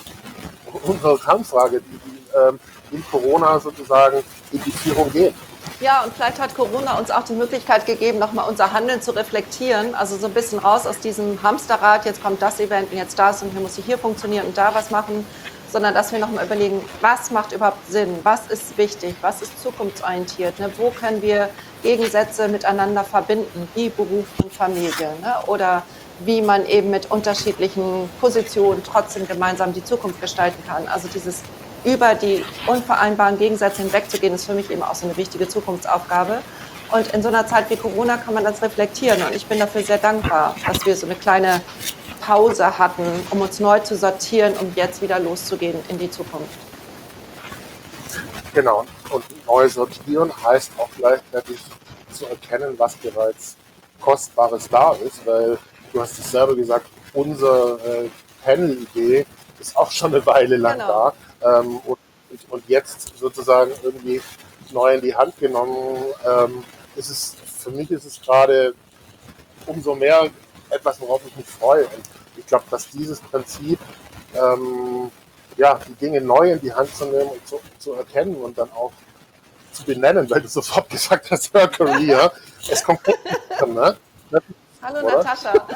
unserer Kernfrage, die, die ähm, in Corona sozusagen in die Führung geht. Ja, und vielleicht hat Corona uns auch die Möglichkeit gegeben, nochmal unser Handeln zu reflektieren. Also so ein bisschen raus aus diesem Hamsterrad, jetzt kommt das Event und jetzt das und hier muss ich hier funktionieren und da was machen, sondern dass wir nochmal überlegen, was macht überhaupt Sinn, was ist wichtig, was ist zukunftsorientiert, ne? Wo können wir Gegensätze miteinander verbinden, wie Beruf und Familie, ne? Oder wie man eben mit unterschiedlichen Positionen trotzdem gemeinsam die Zukunft gestalten kann. Also dieses über die unvereinbaren Gegensätze hinwegzugehen, ist für mich eben auch so eine wichtige Zukunftsaufgabe. Und in so einer Zeit wie Corona kann man das reflektieren. Und ich bin dafür sehr dankbar, dass wir so eine kleine Pause hatten, um uns neu zu sortieren, um jetzt wieder loszugehen in die Zukunft. Genau. Und neu sortieren heißt auch gleichzeitig zu erkennen, was bereits Kostbares da ist, weil du hast es selber gesagt, unsere äh, Panel-Idee ist auch schon eine Weile lang Genau. da ähm, und, und jetzt sozusagen irgendwie neu in die Hand genommen. Ähm, ist es, für mich ist es gerade umso mehr etwas, worauf ich mich freue. Und ich glaube, dass dieses Prinzip, ähm, ja, die Dinge neu in die Hand zu nehmen und zu, zu erkennen und dann auch zu benennen, weil du sofort gesagt hast, Her Career, es kommt nicht an, ne? Hallo Oder? Natascha.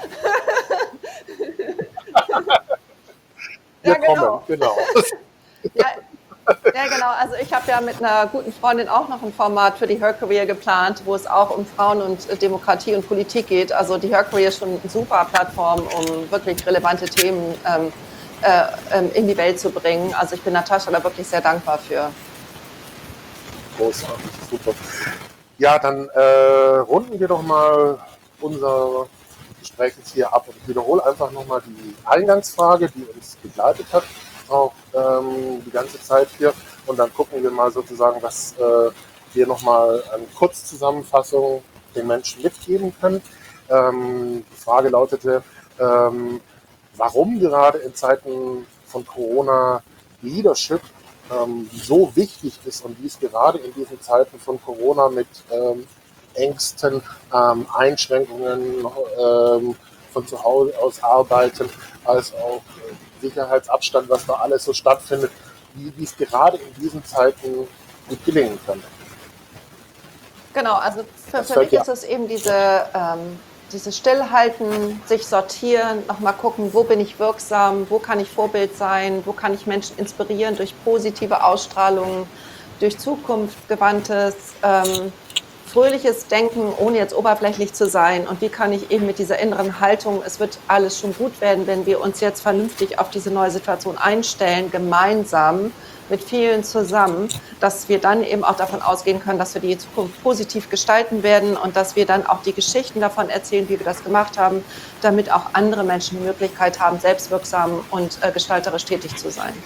Wir Ja, kommen, genau. genau. Ja, ja, genau. Also ich habe ja mit einer guten Freundin auch noch ein Format für die Her Career geplant, wo es auch um Frauen und äh, Demokratie und Politik geht. Also die Her Career ist schon eine super Plattform, um wirklich relevante Themen ähm, äh, ähm, in die Welt zu bringen. Also ich bin Natascha da wirklich sehr dankbar für. Großartig, super. Ja, dann äh, runden wir doch mal unser Gespräch jetzt hier ab und ich wiederhole einfach nochmal die Eingangsfrage, die uns begleitet hat, auch ähm, die ganze Zeit hier. Und dann gucken wir mal sozusagen, was äh, wir nochmal eine Kurzzusammenfassung den Menschen mitgeben können. Ähm, die Frage lautete, ähm, warum gerade in Zeiten von Corona Leadership ähm, so wichtig ist und wie es gerade in diesen Zeiten von Corona mit ähm, Ängsten, ähm, Einschränkungen ähm, von zu Hause aus arbeiten, als auch äh, Sicherheitsabstand, was da alles so stattfindet, wie, wie es gerade in diesen Zeiten gut gelingen kann. Genau, also für, Das für fällt mich dir ist es eben diese, ähm, dieses Stillhalten, sich sortieren, nochmal gucken, wo bin ich wirksam, wo kann ich Vorbild sein, wo kann ich Menschen inspirieren durch positive Ausstrahlungen, durch zukunftsgewandtes, ähm, fröhliches Denken, ohne jetzt oberflächlich zu sein. Und wie kann ich eben mit dieser inneren Haltung, es wird alles schon gut werden, wenn wir uns jetzt vernünftig auf diese neue Situation einstellen, gemeinsam mit vielen zusammen, dass wir dann eben auch davon ausgehen können, dass wir die Zukunft positiv gestalten werden und dass wir dann auch die Geschichten davon erzählen, wie wir das gemacht haben, damit auch andere Menschen die Möglichkeit haben, selbstwirksam und äh, gestalterisch tätig zu sein.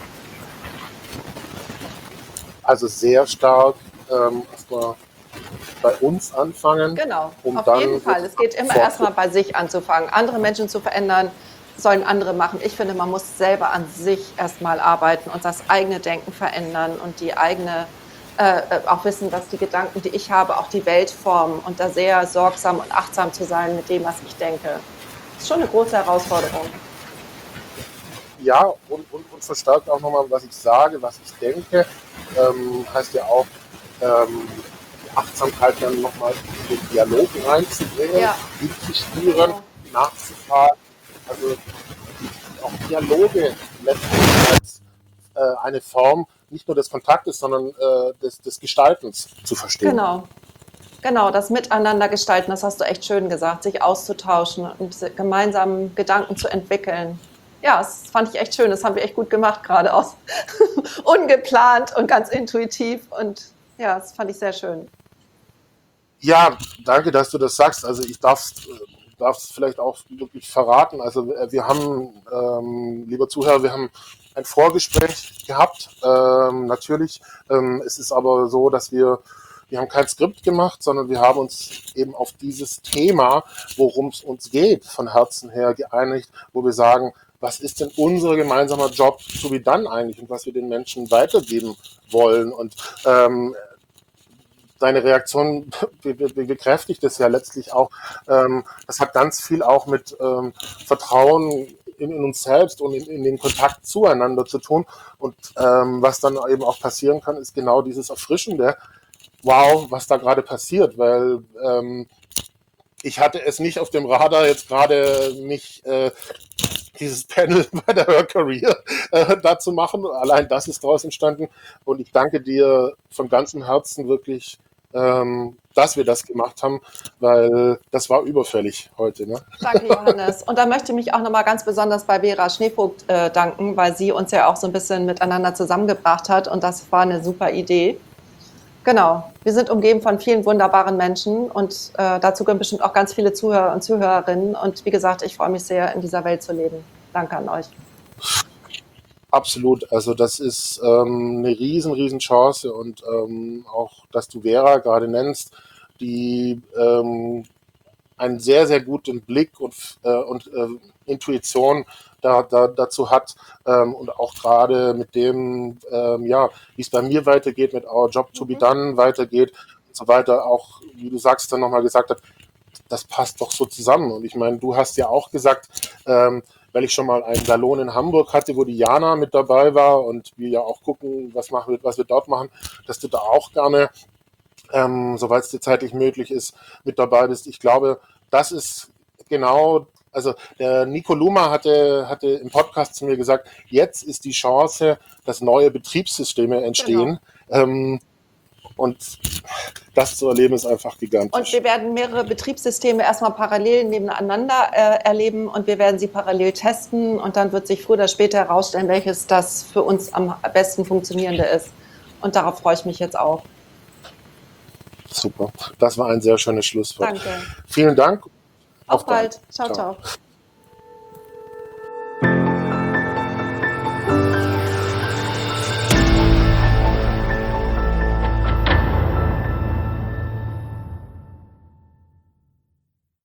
also sehr stark ähm, erstmal bei uns anfangen, Genau, um auf dann jeden Fall. Es geht immer fort- erstmal bei sich anzufangen. Andere Menschen zu verändern, sollen andere machen. Ich finde, man muss selber an sich erstmal arbeiten und das eigene Denken verändern und die eigene, äh, äh, auch wissen, dass die Gedanken, die ich habe, auch die Welt formen und da sehr sorgsam und achtsam zu sein mit dem, was ich denke. Das ist schon eine große Herausforderung. Ja, und, und, und verstärkt auch nochmal, was ich sage, was ich denke, ähm, heißt ja auch, ähm, die Achtsamkeit dann nochmal in den Dialog reinzubringen, Ja. hinzuspüren, Genau. nachzufragen. Also auch Dialoge letztendlich als äh, eine Form nicht nur des Kontaktes, sondern äh, des, des Gestaltens zu verstehen. Genau. Genau, das Miteinander gestalten, das hast du echt schön gesagt, sich auszutauschen und gemeinsam Gedanken zu entwickeln. Ja, das fand ich echt schön, das haben wir echt gut gemacht, gerade aus ungeplant und ganz intuitiv und ja, das fand ich sehr schön. Ja, danke, dass du das sagst. Also ich darf es vielleicht auch wirklich verraten. Also äh, wir haben, ähm, lieber Zuhörer, wir haben ein Vorgespräch gehabt. Ähm, natürlich, ähm, es ist aber so, dass wir, wir haben kein Skript gemacht, sondern wir haben uns eben auf dieses Thema, worum es uns geht, von Herzen her geeinigt, wo wir sagen, was ist denn unser gemeinsamer Job, so wie dann eigentlich, und was wir den Menschen weitergeben wollen. Und ähm, deine Reaktion be be bekräftigt es ja letztlich auch. Ähm, das hat ganz viel auch mit ähm, Vertrauen in, in uns selbst und in, in den Kontakt zueinander zu tun. Und ähm, was dann eben auch passieren kann, ist genau dieses Erfrischende. Wow, was da gerade passiert, weil ähm, ich hatte es nicht auf dem Radar, jetzt gerade mich äh, dieses Panel bei der Her Career äh, da zu machen. Allein das ist daraus entstanden. Und ich danke dir von ganzem Herzen wirklich, ähm, dass wir das gemacht haben, weil das war überfällig heute. Ne? Danke, Johannes. Und da möchte ich mich auch nochmal ganz besonders bei Vera Schneevogt äh, danken, weil sie uns ja auch so ein bisschen miteinander zusammengebracht hat. Und das war eine super Idee. Genau, wir sind umgeben von vielen wunderbaren Menschen und äh, dazu gehören bestimmt auch ganz viele Zuhörer und Zuhörerinnen. Und wie gesagt, ich freue mich sehr, in dieser Welt zu leben. Danke an euch. Absolut, also das ist ähm, eine riesen, riesen Chance und ähm, auch, dass du Vera gerade nennst, die ähm, einen sehr, sehr guten Blick und, äh, und äh, Intuition da, da, dazu hat ähm, und auch gerade mit dem, ähm, ja, wie es bei mir weitergeht, mit Our Job to be done weitergeht und so weiter, auch, wie du sagst, dann nochmal gesagt hat, das passt doch so zusammen. Und ich meine, du hast ja auch gesagt, ähm, weil ich schon mal einen Salon in Hamburg hatte, wo die Jana mit dabei war und wir ja auch gucken, was, machen wir, was wir dort machen, dass du da auch gerne, ähm, soweit es dir zeitlich möglich ist, mit dabei bist. Ich glaube, das ist genau, also der Nico Luma hatte, hatte im Podcast zu mir gesagt, jetzt ist die Chance, dass neue Betriebssysteme entstehen. Genau. Ähm, und das zu erleben ist einfach gigantisch. Und wir werden mehrere Betriebssysteme erstmal parallel nebeneinander äh, erleben und wir werden sie parallel testen und dann wird sich früher oder später herausstellen, welches das für uns am besten funktionierende ist. Und darauf freue ich mich jetzt auch. Super, das war ein sehr schönes Schlusswort. Danke. Vielen Dank. Auf, Auf bald. Ciao, ciao. ciao.